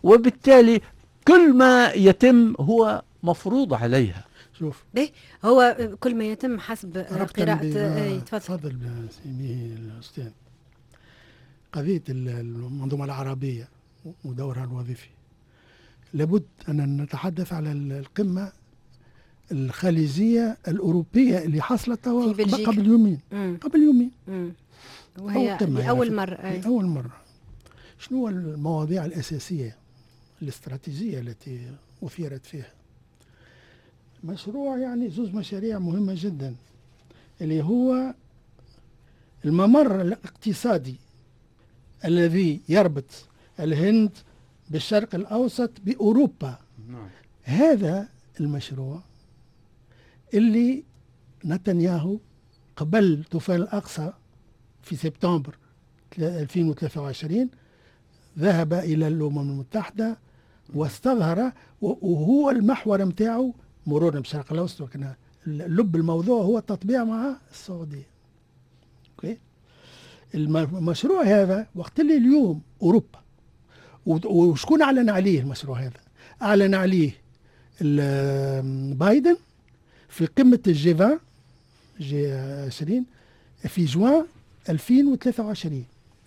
وبالتالي كل ما يتم هو مفروض عليها. شوف هو كل ما يتم حسب قراءة. تفضل سيدي الأستاذ. قضية المنظومة العربية ودورها الوظيفي لابد أن نتحدث على القمة الخليجية الأوروبية اللي حصلت قبل يومين. وهي لأول مرة. أول مرة. شنو المواضيع الأساسية الاستراتيجية التي أثيرت فيها؟ مشروع يعني زوج مشاريع مهمة جدا اللي هو الممر الاقتصادي الذي يربط الهند بالشرق الأوسط بأوروبا. هذا المشروع اللي نتنياهو قبل طوفان الأقصى في سبتمبر 2023 ذهب إلى الأمم المتحدة واستظهر، وهو المحور متاعه مرورا بالشرق الأوسط، وكان لب الموضوع هو التطبيع مع السعودية. أوكي. المشروع هذا وقت اللي اليوم أوروبا وشكون أعلن عليه المشروع هذا؟ أعلن عليه بايدن في قمة الجي 20 في جوان 2023.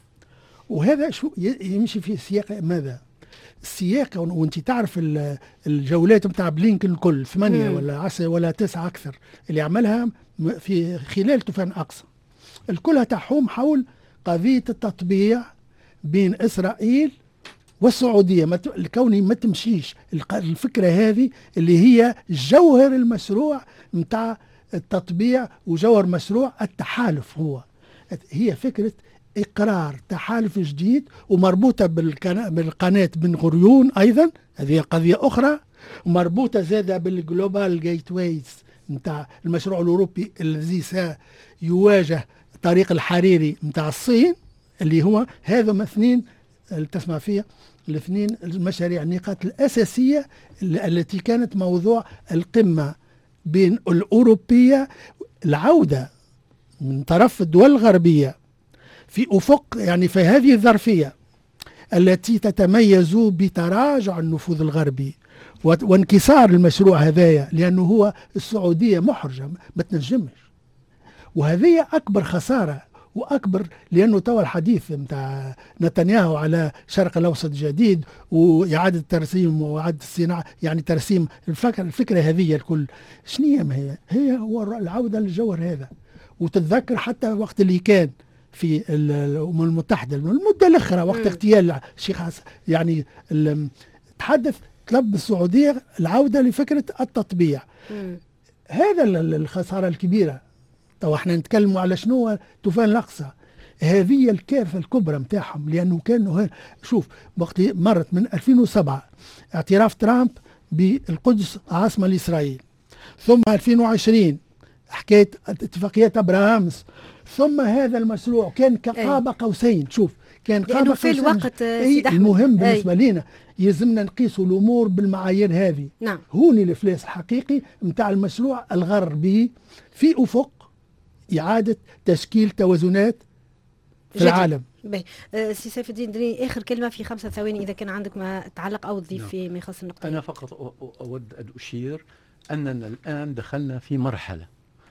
وهذا شو يمشي في سياق ماذا؟ السياق، وانت تعرف الجولات متاع بلينكن الكل 8 ولا 10 ولا 9 أكثر اللي عملها في خلال طوفان أقصى، الكلها تحوم حول قضية التطبيع بين إسرائيل والسعودية. الكوني ما تمشيش الفكرة هذه اللي هي جوهر المشروع متاع التطبيع وجوهر مشروع التحالف. هي فكرة إقرار تحالف جديد ومربوطة بالقناة بن غوريون أيضا، هذه قضية أخرى، ومربوطة زادة بالجلوبال جيت ويز متاع المشروع الأوروبي الذي سيواجه طريق الحريري متاع الصين، اللي هو هذا اثنين اللي تسمع فيها الاثنين المشاريع النقاط الأساسية التي كانت موضوع القمة بين الأوروبية، العودة من طرف الدول الغربية في أفق، يعني في هذه الظرفية التي تتميز بتراجع النفوذ الغربي وانكسار المشروع هذايا، لأنه هو السعودية محرجة ما تنجمش، وهذه أكبر خسارة وأكبر، لأنه توا الحديث متاع نتنياهو على شرق الأوسط جديد وإعادة ترسيم وإعادة الصناعة، يعني ترسيم الفكرة هذه الكل شنية؟ ما هي هو العودة للجوهر هذا. وتتذكر حتى وقت اللي كان في الأمم المتحدة المدة الأخرى وقت اغتيال الشيخ حسن، يعني تحدث طلب السعودية العودة لفكرة التطبيع. هذا الخسارة الكبيرة. طبعا احنا نتكلم على شنو طوفان الأقصى، هذه الكارثة الكبرى متاعهم، لأنه كانوا شوف وقت مرت من 2007 اعتراف ترامب بالقدس عاصمة لإسرائيل، ثم 2020 حكاية اتفاقية أبراهامس، ثم هذا المشروع كان كقاب قوسين. شوف كان قاب قوسين في الوقت. المهم بالنسبة لنا يلزمنا نقيسوا الأمور بالمعايير هذه. نعم. هوني الإفلاس الحقيقي متاع المشروع الغربي في أفق إعادة تشكيل توازنات في العالم. سي سيف الدين دري، آخر كلمة في 5 ثواني إذا كان عندك ما تعلق أو تضيف في ما يخص النقطة. أنا فقط أود أن أشير أننا الآن دخلنا في مرحلة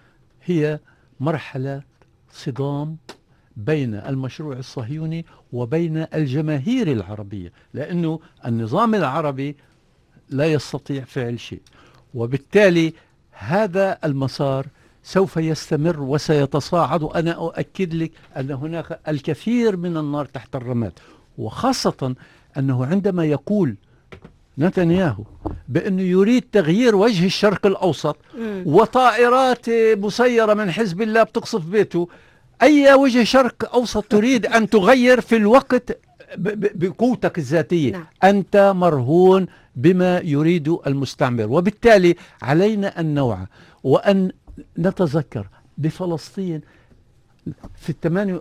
هي مرحلة صدام بين المشروع الصهيوني وبين الجماهير العربية، لأنه النظام العربي لا يستطيع فعل شيء، وبالتالي هذا المسار سوف يستمر وسيتصاعد. وأنا أؤكد لك أن هناك الكثير من النار تحت الرماد، وخاصة أنه عندما يقول نتنياهو بأنه يريد تغيير وجه الشرق الأوسط وطائرات مسيرة من حزب الله بتقصف بيته، أي وجه شرق أوسط تريد أن تغير في الوقت بقوتك الذاتية؟ نعم. أنت مرهون بما يريد المستعمر. وبالتالي علينا أن نوعى وأن نتذكر بفلسطين في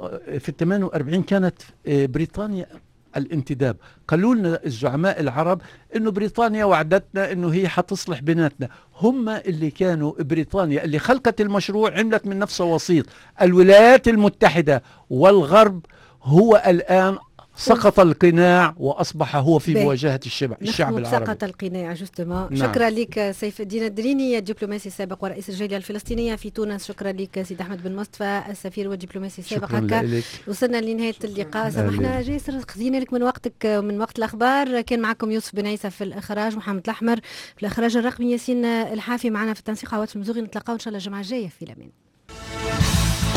48 كانت بريطانيا الانتداب. قالوا لنا الزعماء العرب انه بريطانيا وعدتنا انه هي حتصلح بيناتنا، هم اللي كانوا بريطانيا اللي خلقت المشروع عملت من نفسها وسيط. الولايات المتحدة والغرب هو الآن سقط القناع وأصبح هو في باهي. مواجهة الشعب العربي. سقط القناع جوستومون. نعم. شكرا لك سيف الدين الدريني، الدبلوماسي السابق ورئيس الجالية الفلسطينية في تونس. شكرا لك سيد أحمد بن مصطفى السفير والدبلوماسي السابق. شكرا هكا لك. وصلنا لنهاية اللقاء. سامحنا جاسر خذينا لك من وقتك ومن وقت الأخبار. كان معكم يوسف بن عيسى في الإخراج، محمد الأحمر في الإخراج الرقمي، ياسين الحافي معنا في التنسيق، عواد المزوغي. نتلاقاو إن شاء الله الجمعة الجاية في الأمان.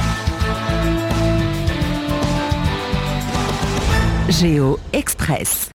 Géo Express.